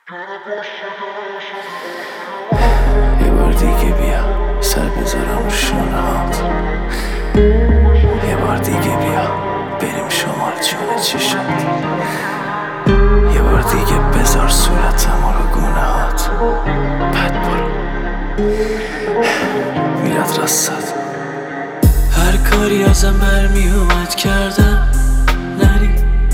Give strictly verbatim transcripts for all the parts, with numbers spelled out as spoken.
یه بار دیگه بیا سر بذارم رو شونه هات، یه بار دیگه بیا بریم شمال جون چشات، یه بار دیگه بذار صورتم رو گونه هات، بعد برو میرد راستت. هر کاری ازم برمی اومد کردم نری،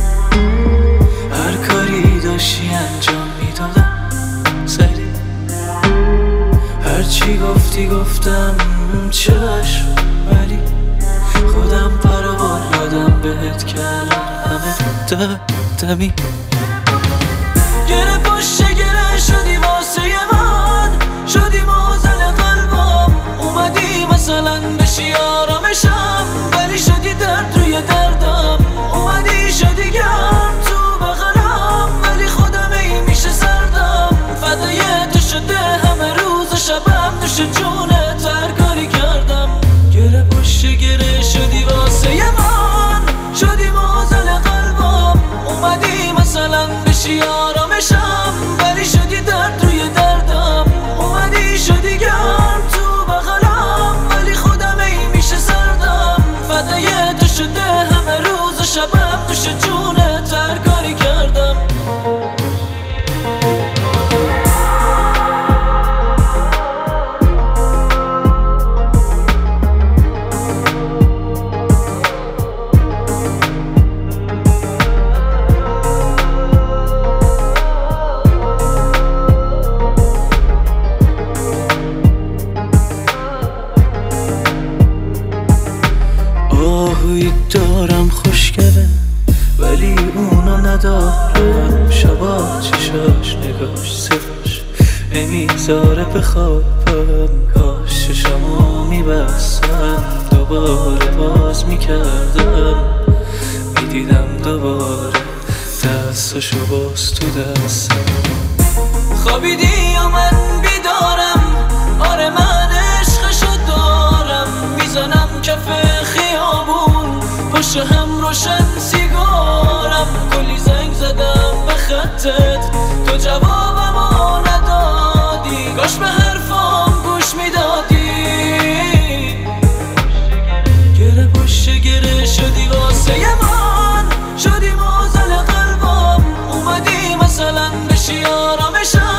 هر کاری داشتی انجام میدادم سری، هر چی گفتی گفتم چشم، ولی خودم پروان یادم بهت کردم همه دمی. گره پشت گره شدی واسه من، شدی مازل قلبم، اومدی مثلا بشی آرامشم، ولی شدی درد روی دردم، اومدی شدی گرم تو بغلم، ولی خودم ای میشه سردم، فدای تو شده همه روز شبم، نوش جونت هر کاری کردم. گره پشت گره شدی واسه من، شدی مازل قلبم، اومدی مثلا بشی آرامشم، ولی شدی درد روی دردم، اومدی شدی گرم تو بغلم، ولی خودم ای میشه سردم، فدای تو شده همه روز شبم، نوش جونت هر کاری کردم. آهوی دارم خوشگله ولی اونو ندارم، شبا چشاش نگاش صفاش نمیذاره بخوابم، کاش چشمو میبستم دوباره باز میکردم، میدیدم دوباره دستاشو باز تو دستم. خوابیدی یا من بیدارم، آره من عشقشو دارم، میزنم کف خیابون پشت هم روشن سیگارم، کلی زنگ زدم به خطت تو جوابمو ندادی، کاش به حرفام گوش میدادی. گره پشت گره شدی واسه من، شدی مازل قلبم، اومدی مثلا بشی آرامشم،